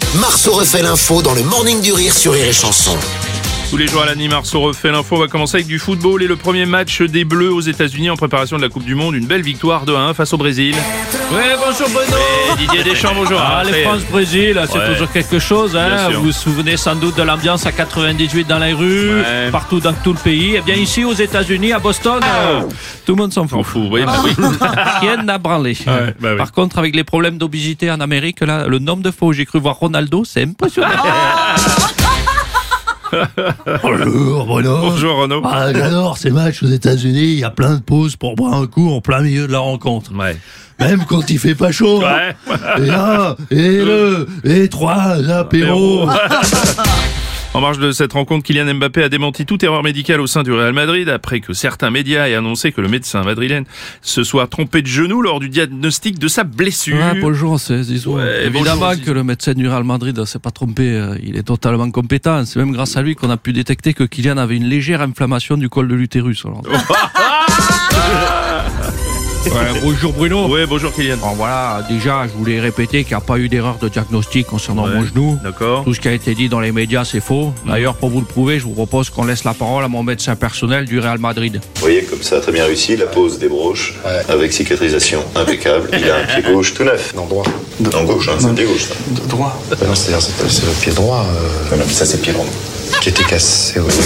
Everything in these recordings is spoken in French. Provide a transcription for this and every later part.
Marceau refait l'info dans le Morning du Rire sur Rire et Chanson. Tous les jours à la nuit, Marceau refait l'info. On va commencer avec du football et le premier match des Bleus aux États-Unis en préparation de la Coupe du Monde. Une belle victoire 2-1 face au Brésil. Ouais, bonjour Bruno. Et Didier Deschamps, bonjour. Les France-Brésil, c'est toujours quelque chose. Bien sûr. Vous vous souvenez sans doute de l'ambiance à 98 dans les rues, partout dans tout le pays. Et bien ici aux États-Unis, à Boston, tout le monde s'en fout. Oui. Rien n'a branlé. Oui. Par contre, avec les problèmes d'obésité en Amérique, là, le nombre de fois où j'ai cru voir Ronaldo, c'est impressionnant. Bonjour Bruno. Bonjour Renaud. J'adore ces matchs aux États-Unis. Il y a plein de pauses pour boire un coup en plein milieu de la rencontre. Ouais. Même quand il fait pas chaud. Ouais. Et un, et deux, et trois apéros. En marge de cette rencontre, Kylian Mbappé a démenti toute erreur médicale au sein du Real Madrid après que certains médias aient annoncé que le médecin madrilène se soit trompé de genou lors du diagnostic de sa blessure. Ouais, bonjour, c'est Zizou. Ouais, Évidemment bonjour, que le médecin du Real Madrid s'est pas trompé, il est totalement compétent. C'est même grâce à lui qu'on a pu détecter que Kylian avait une légère inflammation du col de l'utérus. Alors. Ouais, bonjour Bruno. Ouais, bonjour Kylian. Bon, voilà, déjà, je voulais répéter qu'il n'y a pas eu d'erreur de diagnostic concernant mon genou. D'accord. Tout ce qui a été dit dans les médias, c'est faux. D'ailleurs, pour vous le prouver, je vous propose qu'on laisse la parole à mon médecin personnel du Real Madrid. Vous voyez comme ça a très bien réussi, la pose des broches, avec cicatrisation impeccable. Il a un pied gauche tout neuf. Non, droit. En gauche, c'est le pied gauche ça. Droit. Non, c'est-à-dire c'est le pied droit Non, mais ça c'est le pied droit. qui était cassé. Oui.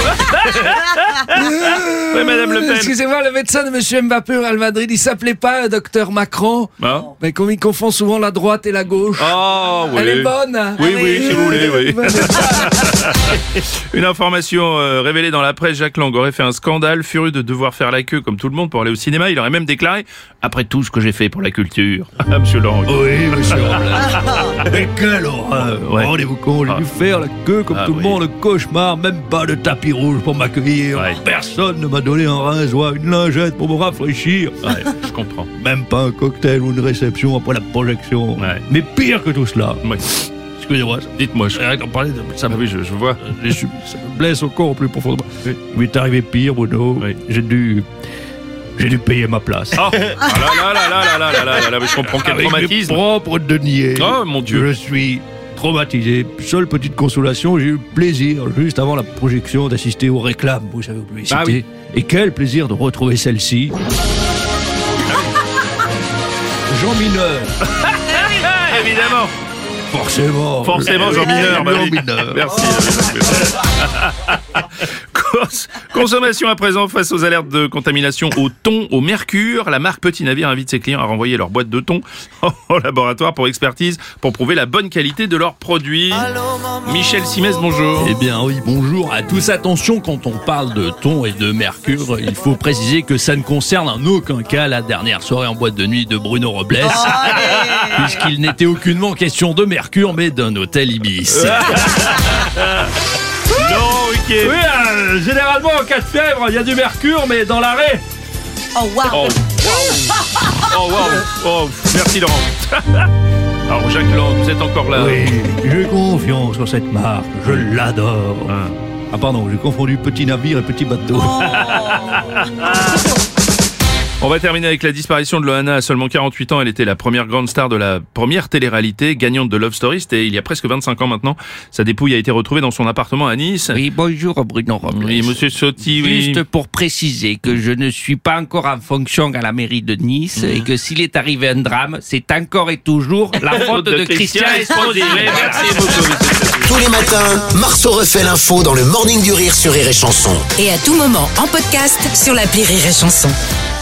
Ouais, Madame Le Pen. Excusez-moi, le médecin de Monsieur Mbappé au Real Madrid, il s'appelait pas Docteur Macron, mais comme il confond souvent la droite et la gauche. Oh, oui. Elle est bonne. Oui, si vous voulez, oui. Bonne. Une information révélée dans la presse, Jacques Lang aurait fait un scandale, furieux de devoir faire la queue comme tout le monde pour aller au cinéma. Il aurait même déclaré « Après tout ce que j'ai fait pour la culture ». Monsieur Lang. Oui, monsieur Robles. Mais quelle horreur. Rendez-vous compte, j'ai dû faire la queue comme tout le monde, le cauchemar, même pas de tapis rouge pour m'accueillir. Ouais. Personne ne m'a donné un rasoir, une lingette pour me rafraîchir. Ouais, je comprends. Même pas un cocktail ou une réception après la projection. Ouais. Mais pire que tout cela. Ouais. Excusez-moi, Dites-moi. arrête d'en parler, ça me, Oui, je vois. ça me blesse au corps plus profondément. Il m'est arrivé pire, Bruno. Oui. J'ai dû payer ma place. Oh là, je comprends quel Avec mes traumatisme. propres deniers. Oh mon Dieu. Je suis traumatisé. Seule petite consolation, j'ai eu le plaisir, juste avant la projection, d'assister aux réclames, vous savez, aux publicités. Ah oui. Et quel plaisir de retrouver celle-ci. Jean Mineur. Évidemment. Forcément, Jean Mineur. bah Jean oui. Mineur. Merci. Consommation à présent face aux alertes de contamination au thon, au mercure. La marque Petit Navire invite ses clients à renvoyer leur boîte de thon au laboratoire pour expertise pour prouver la bonne qualité de leurs produits. Michel Simès, bonjour. Eh bien oui, bonjour à tous. Attention, quand on parle de thon et de mercure, il faut préciser que ça ne concerne en aucun cas la dernière soirée en boîte de nuit de Bruno Robles, puisqu'il n'était aucunement question de mercure, mais d'un hôtel Ibis. Non, ok. Oui, généralement en cas de fièvre, il y a du mercure, mais dans l'arrêt. Oh, merci Laurent. Alors Jacques Lang, vous êtes encore là. Oui, j'ai confiance en cette marque, je l'adore. Ah pardon, j'ai confondu Petit Navire et Petit Bateau. On va terminer avec la disparition de Loana à seulement 48 ans. Elle était la première grande star de la première télé-réalité, gagnante de Love Story. C'était il y a presque 25 ans maintenant. Sa dépouille a été retrouvée dans son appartement à Nice. Oui, bonjour Bruno Robles. Oui, monsieur Sotti, oui. Juste pour préciser que je ne suis pas encore en fonction à la mairie de Nice et que s'il est arrivé un drame, c'est encore et toujours la faute de Christian Esposito. Merci beaucoup, monsieur Sotti. Tous les matins, Marceau refait l'info dans le Morning du Rire sur Rire et Chanson. Et à tout moment en podcast sur l'appli Rire et Chanson.